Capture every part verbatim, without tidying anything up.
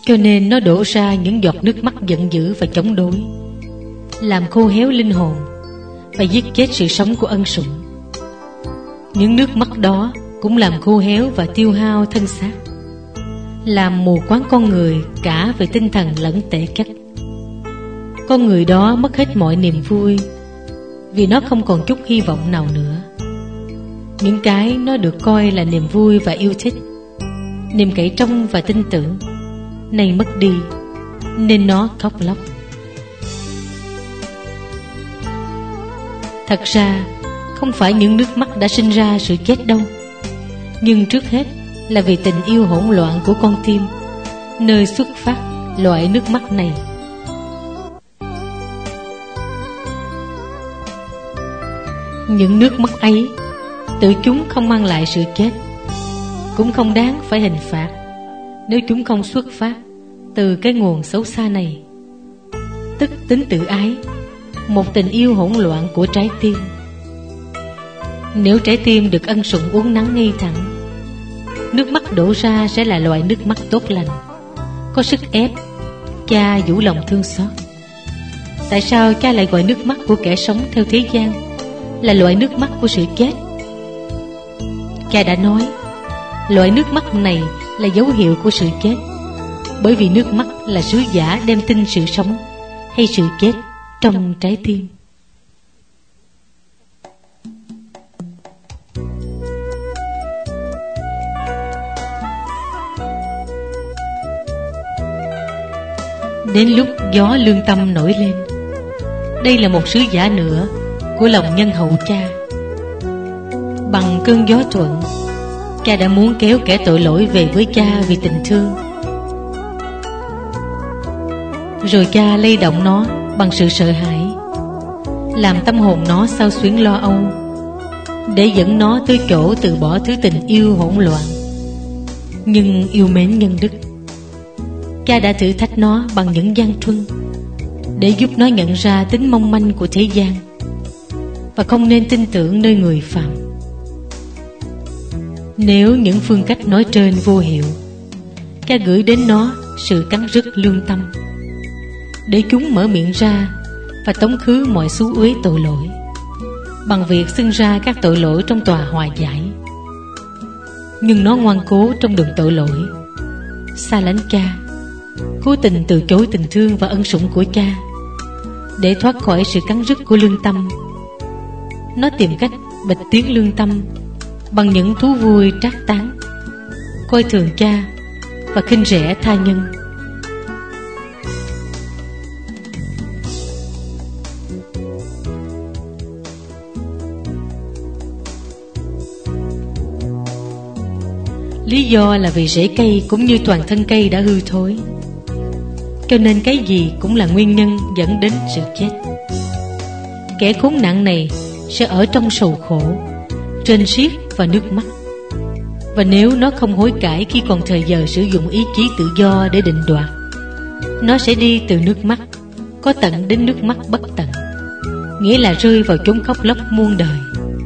Cho nên nó đổ ra những giọt nước mắt giận dữ và chống đối, làm khô héo linh hồn và giết chết sự sống của ân sủng. Những nước mắt đó cũng làm khô héo và tiêu hao thân xác, làm mù quáng con người cả về tinh thần lẫn thể chất. Con người đó mất hết mọi niềm vui, vì nó không còn chút hy vọng nào nữa. Những cái nó được coi là niềm vui và yêu thích, niềm cậy trông và tin tưởng, nay mất đi, nên nó khóc lóc. Thật ra không phải những nước mắt đã sinh ra sự chết đâu, nhưng trước hết là vì tình yêu hỗn loạn của con tim, nơi xuất phát loại nước mắt này. Những nước mắt ấy tự chúng không mang lại sự chết, cũng không đáng phải hình phạt nếu chúng không xuất phát từ cái nguồn xấu xa này, tức tính tự ái, một tình yêu hỗn loạn của trái tim. Nếu trái tim được ân sủng uốn nắn ngay thẳng, nước mắt đổ ra sẽ là loại nước mắt tốt lành, có sức ép cha vũ lòng thương xót. Tại sao cha lại gọi nước mắt của kẻ sống theo thế gian là loại nước mắt của sự chết? Cha đã nói loại nước mắt này là dấu hiệu của sự chết, bởi vì nước mắt là sứ giả đem tin sự sống hay sự chết trong trái tim. Đến lúc gió lương tâm nổi lên, đây là một sứ giả nữa của lòng nhân hậu cha. Bằng cơn gió thuận, cha đã muốn kéo kẻ tội lỗi về với cha vì tình thương. Rồi cha lay động nó bằng sự sợ hãi, làm tâm hồn nó xao xuyến lo âu, để dẫn nó tới chỗ từ bỏ thứ tình yêu hỗn loạn nhưng yêu mến nhân đức. Cha đã thử thách nó bằng những gian truân, để giúp nó nhận ra tính mong manh của thế gian và không nên tin tưởng nơi người phạm. Nếu những phương cách nói trên vô hiệu, cha gửi đến nó sự cắn rứt lương tâm, để chúng mở miệng ra và tống khứ mọi xú uế tội lỗi, bằng việc xưng ra các tội lỗi trong tòa hòa giải. Nhưng nó ngoan cố trong đường tội lỗi, xa lánh cha, cố tình từ chối tình thương và ân sủng của cha. Để thoát khỏi sự cắn rứt của lương tâm, nó tìm cách bịt tiếng lương tâm bằng những thú vui trác tán, coi thường cha và khinh rẻ tha nhân. Lý do là vì rễ cây cũng như toàn thân cây đã hư thối, cho nên cái gì cũng là nguyên nhân dẫn đến sự chết. Kẻ khốn nạn này sẽ ở trong sầu khổ, rên xiết và nước mắt. Và nếu nó không hối cải khi còn thời giờ sử dụng ý chí tự do để định đoạt, nó sẽ đi từ nước mắt có tận đến nước mắt bất tận, nghĩa là rơi vào chốn khóc lóc muôn đời.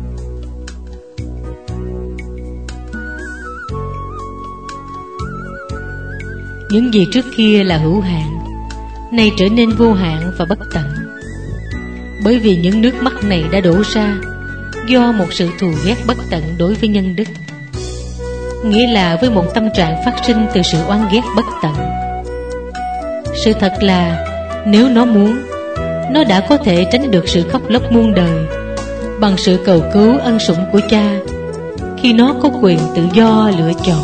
Những gì trước kia là hữu hạn, nay trở nên vô hạn và bất tận, bởi vì những nước mắt này đã đổ ra do một sự thù ghét bất tận đối với nhân đức, nghĩa là với một tâm trạng phát sinh từ sự oán ghét bất tận. Sự thật là nếu nó muốn, nó đã có thể tránh được sự khóc lóc muôn đời bằng sự cầu cứu ân sủng của cha, khi nó có quyền tự do lựa chọn.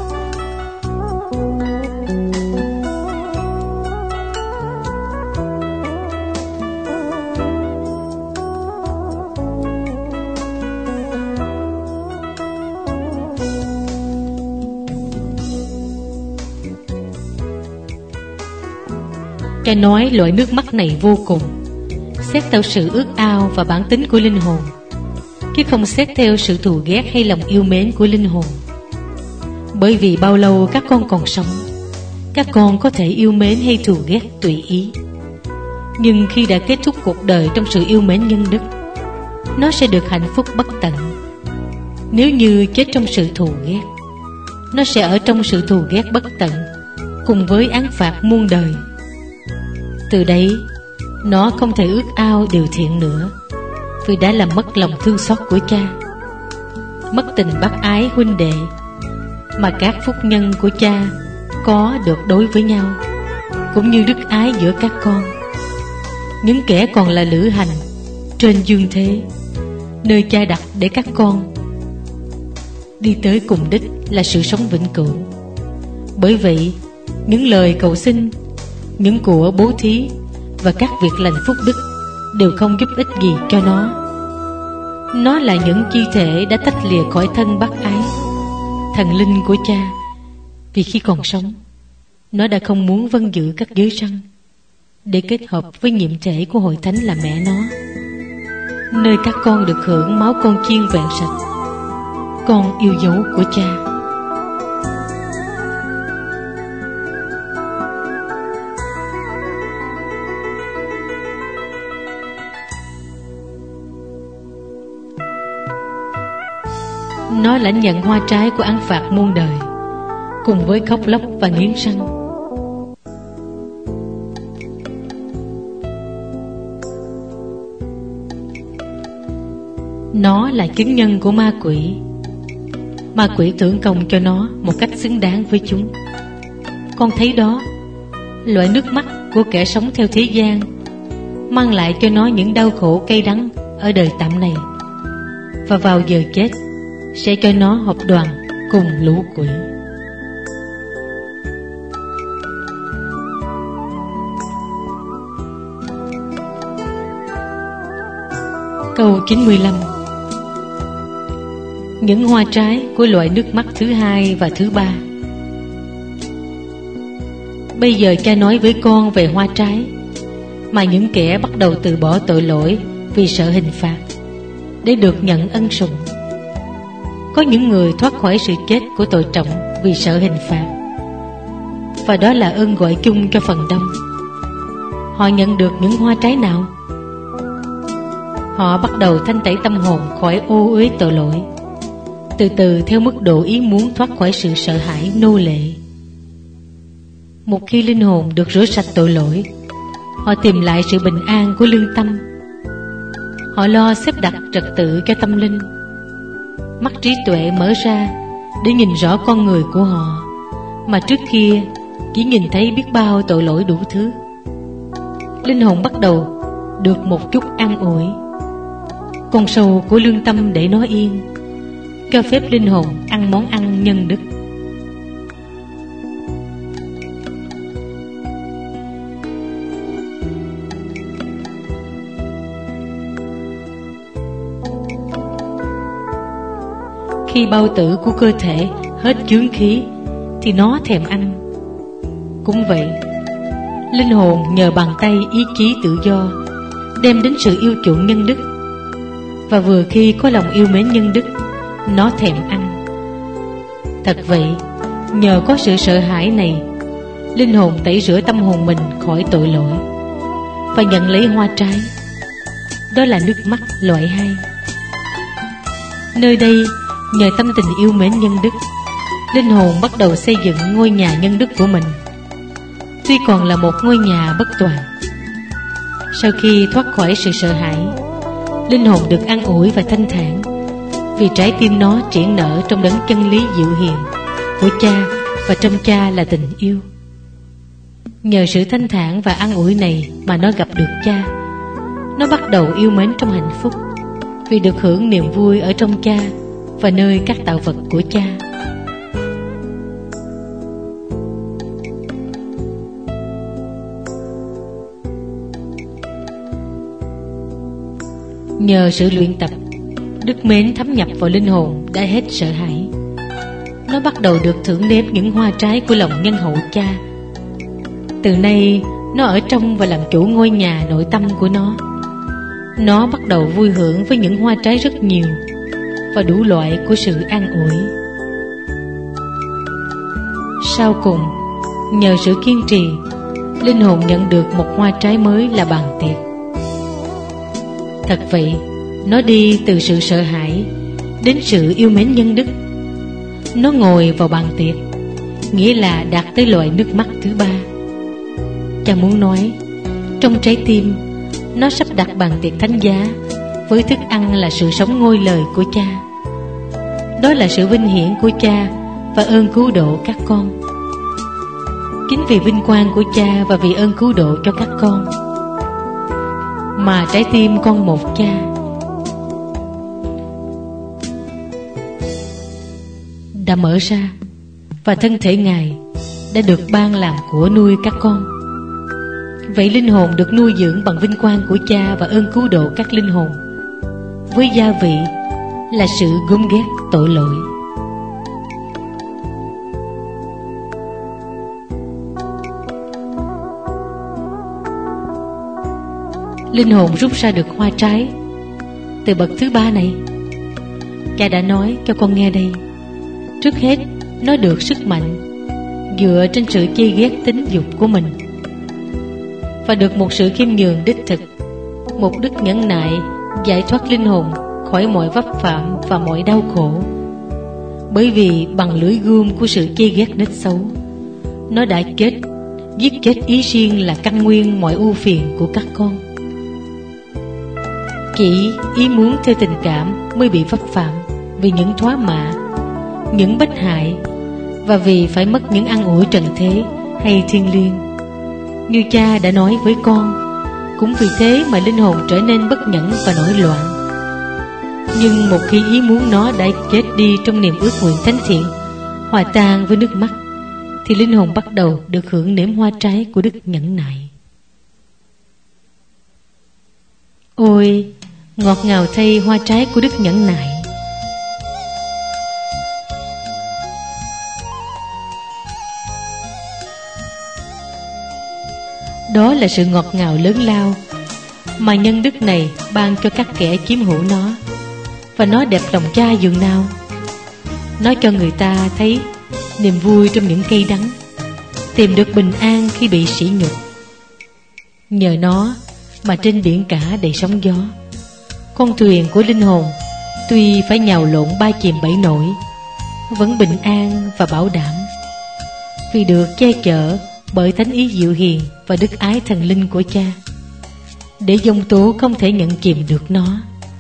Cha nói loại nước mắt này vô cùng, xét theo sự ước ao và bản tính của linh hồn, chứ không xét theo sự thù ghét hay lòng yêu mến của linh hồn. Bởi vì bao lâu các con còn sống, các con có thể yêu mến hay thù ghét tùy ý. Nhưng khi đã kết thúc cuộc đời trong sự yêu mến nhân đức, nó sẽ được hạnh phúc bất tận. Nếu như chết trong sự thù ghét, nó sẽ ở trong sự thù ghét bất tận cùng với án phạt muôn đời. Từ đấy nó không thể ước ao điều thiện nữa, vì đã làm mất lòng thương xót của cha, mất tình bác ái huynh đệ mà các phúc nhân của cha có được đối với nhau, cũng như đức ái giữa các con, những kẻ còn là lữ hành trên dương thế, nơi cha đặt để các con đi tới cùng đích là sự sống vĩnh cửu. Bởi vậy, những lời cầu xin, những của bố thí và các việc lành phúc đức đều không giúp ích gì cho nó. Nó là những chi thể đã tách lìa khỏi thân bác ái, thần linh của cha, vì khi còn sống, nó đã không muốn vâng giữ các giới răn để kết hợp với nhiệm thể của hội thánh là mẹ nó, nơi các con được hưởng máu con chiên vẹn sạch, con yêu dấu của cha. Nó lãnh nhận hoa trái của án phạt muôn đời, cùng với khóc lóc và nghiến răng. Nó là chứng nhân của ma quỷ. Ma quỷ thưởng công cho nó một cách xứng đáng với chúng. Con thấy đó, loại nước mắt của kẻ sống theo thế gian mang lại cho nó những đau khổ cay đắng ở đời tạm này, và vào giờ chết sẽ cho nó hợp đoàn cùng lũ quỷ. Câu chín mươi lăm. Những hoa trái của loại nước mắt thứ hai và thứ ba. Bây giờ cha nói với con về hoa trái mà những kẻ bắt đầu từ bỏ tội lỗi vì sợ hình phạt để được nhận ân sủng. Có những người thoát khỏi sự chết của tội trọng vì sợ hình phạt, và đó là ơn gọi chung cho phần đông. Họ nhận được những hoa trái nào? Họ bắt đầu thanh tẩy tâm hồn khỏi ô uế tội lỗi, từ từ theo mức độ ý muốn thoát khỏi sự sợ hãi nô lệ. Một khi linh hồn được rửa sạch tội lỗi, họ tìm lại sự bình an của lương tâm. Họ lo xếp đặt trật tự cho tâm linh. Mắt trí tuệ mở ra để nhìn rõ con người của họ, mà trước kia chỉ nhìn thấy biết bao tội lỗi đủ thứ. Linh hồn bắt đầu được một chút an ủi. Con sâu của lương tâm để nó yên, cho phép linh hồn ăn món ăn nhân đức. Khi bao tử của cơ thể hết chướng khí thì nó thèm ăn. Cũng vậy, linh hồn nhờ bàn tay ý chí tự do đem đến sự yêu chuộng nhân đức, và vừa khi có lòng yêu mến nhân đức, nó thèm ăn. Thật vậy, nhờ có sự sợ hãi này, linh hồn tẩy rửa tâm hồn mình khỏi tội lỗi và nhận lấy hoa trái, đó là nước mắt loại hai. Nơi đây, nhờ tâm tình yêu mến nhân đức, linh hồn bắt đầu xây dựng ngôi nhà nhân đức của mình, tuy còn là một ngôi nhà bất toàn. Sau khi thoát khỏi sự sợ hãi, linh hồn được an ủi và thanh thản, vì trái tim nó triển nở trong đấng chân lý dịu hiền của cha, và trong cha là tình yêu. Nhờ sự thanh thản và an ủi này mà nó gặp được cha. Nó bắt đầu yêu mến trong hạnh phúc, vì được hưởng niềm vui ở trong cha và nơi các tạo vật của cha. Nhờ sự luyện tập, đức mến thấm nhập vào linh hồn đã hết sợ hãi. Nó bắt đầu được thưởng nếm những hoa trái của lòng nhân hậu cha. Từ nay, nó ở trong và làm chủ ngôi nhà nội tâm của nó. Nó bắt đầu vui hưởng với những hoa trái rất nhiều và đủ loại của sự an ủi. Sau cùng, nhờ sự kiên trì, linh hồn nhận được một hoa trái mới là bàn tiệc. Thật vậy, nó đi từ sự sợ hãi đến sự yêu mến nhân đức. Nó ngồi vào bàn tiệc, nghĩa là đạt tới loại nước mắt thứ ba. Cha muốn nói, trong trái tim nó sắp đặt bàn tiệc thánh giá, với thức ăn là sự sống ngôi lời của cha. Đó là sự vinh hiển của cha và ơn cứu độ các con. Chính vì vinh quang của cha và vì ơn cứu độ cho các con mà trái tim con một cha đã mở ra, và thân thể Ngài đã được ban làm của nuôi các con. Vậy linh hồn được nuôi dưỡng bằng vinh quang của cha và ơn cứu độ các linh hồn, với gia vị là sự gớm ghét tội lỗi. Linh hồn rút ra được hoa trái từ bậc thứ ba này. Cha đã nói cho con nghe đây. Trước hết, nó được sức mạnh dựa trên sự chê ghét tính dục của mình, và được một sự khiêm nhường đích thực, một đức nhẫn nại giải thoát linh hồn khỏi mọi vấp phạm và mọi đau khổ. Bởi vì bằng lưỡi gươm của sự chê ghét nết xấu, nó đã chết, giết chết ý riêng là căn nguyên mọi ưu phiền của các con. Chỉ ý muốn theo tình cảm mới bị vấp phạm, vì những thoá mạ, những bất hại, và vì phải mất những an ủi trần thế hay thiêng liêng. Như cha đã nói với con, cũng vì thế mà linh hồn trở nên bất nhẫn và nổi loạn. Nhưng một khi ý muốn nó đã chết đi trong niềm ước nguyện thánh thiện, hòa tan với nước mắt, thì linh hồn bắt đầu được hưởng nếm hoa trái của đức nhẫn nại. Ôi, ngọt ngào thay hoa trái của đức nhẫn nại! Đó là sự ngọt ngào lớn lao mà nhân đức này ban cho các kẻ chiếm hữu nó, và nó đẹp lòng cha dường nào. Nó cho người ta thấy niềm vui trong những cây đắng, tìm được bình an khi bị sỉ nhục. Nhờ nó mà trên biển cả đầy sóng gió, con thuyền của linh hồn tuy phải nhào lộn ba chìm bảy nổi, vẫn bình an và bảo đảm, vì được che chở bởi thánh ý dịu hiền và đức ái thần linh của cha, để dông tố không thể nhận chìm được nó.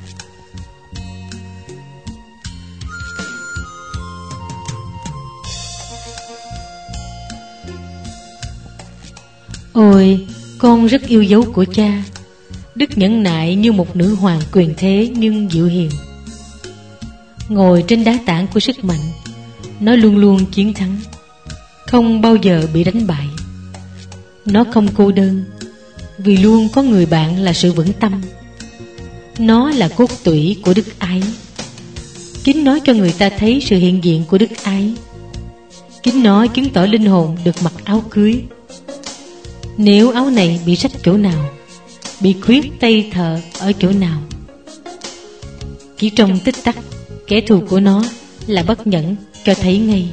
Ôi, con rất yêu dấu của cha. Đức nhẫn nại như một nữ hoàng quyền thế nhưng dịu hiền. Ngồi trên đá tảng của sức mạnh, nó luôn luôn chiến thắng, không bao giờ bị đánh bại. Nó không cô đơn, vì luôn có người bạn là sự vững tâm. Nó là cốt tủy của đức ái. Chính nó cho người ta thấy sự hiện diện của đức ái. Chính nó chứng tỏ linh hồn được mặc áo cưới. Nếu áo này bị rách chỗ nào, bị khuyết tay thợ ở chỗ nào, chỉ trong tích tắc, kẻ thù của nó là bất nhẫn cho thấy ngay.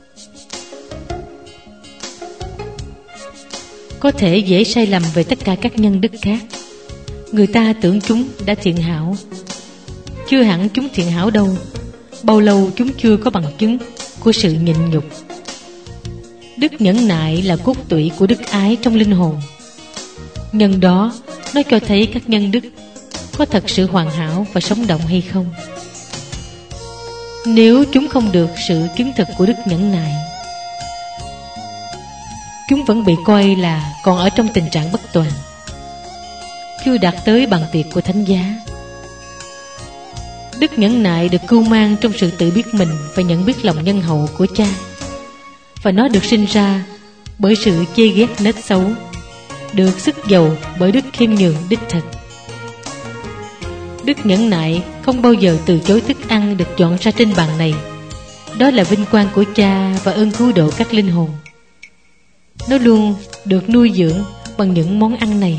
Có thể dễ sai lầm về tất cả các nhân đức khác. Người ta tưởng chúng đã thiện hảo. Chưa hẳn chúng thiện hảo đâu. Bao lâu chúng chưa có bằng chứng của sự nhịn nhục. Đức nhẫn nại là cốt tủy của đức ái trong linh hồn. Nhân đó, nó cho thấy các nhân đức có thật sự hoàn hảo và sống động hay không. Nếu chúng không được sự chứng thực của đức nhẫn nại, chúng vẫn bị coi là còn ở trong tình trạng bất toàn, chưa đạt tới bằng tiệc của thánh giá. Đức nhẫn nại được cưu mang trong sự tự biết mình và nhận biết lòng nhân hậu của cha, và nó được sinh ra bởi sự chê ghét nết xấu, được sức giàu bởi đức khiêm nhường đích thực. Đức nhẫn nại không bao giờ từ chối thức ăn được dọn ra trên bàn này. Đó là vinh quang của cha và ơn cứu độ các linh hồn. Nó luôn được nuôi dưỡng bằng những món ăn này.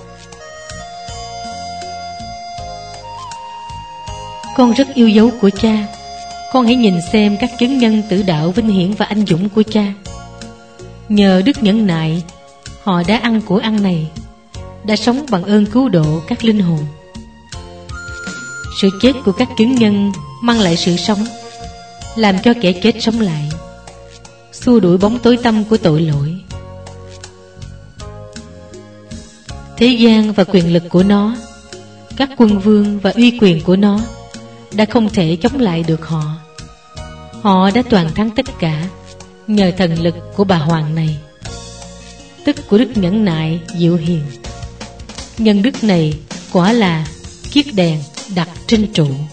Con rất yêu dấu của cha. Con hãy nhìn xem các chứng nhân tử đạo vinh hiển và anh dũng của cha. Nhờ đức nhẫn nại, họ đã ăn của ăn này, đã sống bằng ơn cứu độ các linh hồn. Sự chết của các chứng nhân mang lại sự sống, làm cho kẻ chết sống lại. xua đuổi bóng tối tăm của tội lỗi. Thế gian và quyền lực của nó, các quân vương và uy quyền của nó đã không thể chống lại được họ. Họ đã toàn thắng tất cả nhờ thần lực của bà hoàng này, tức của đức nhẫn nại dịu hiền. Nhân đức này quả là chiếc đèn đặt trên trụ.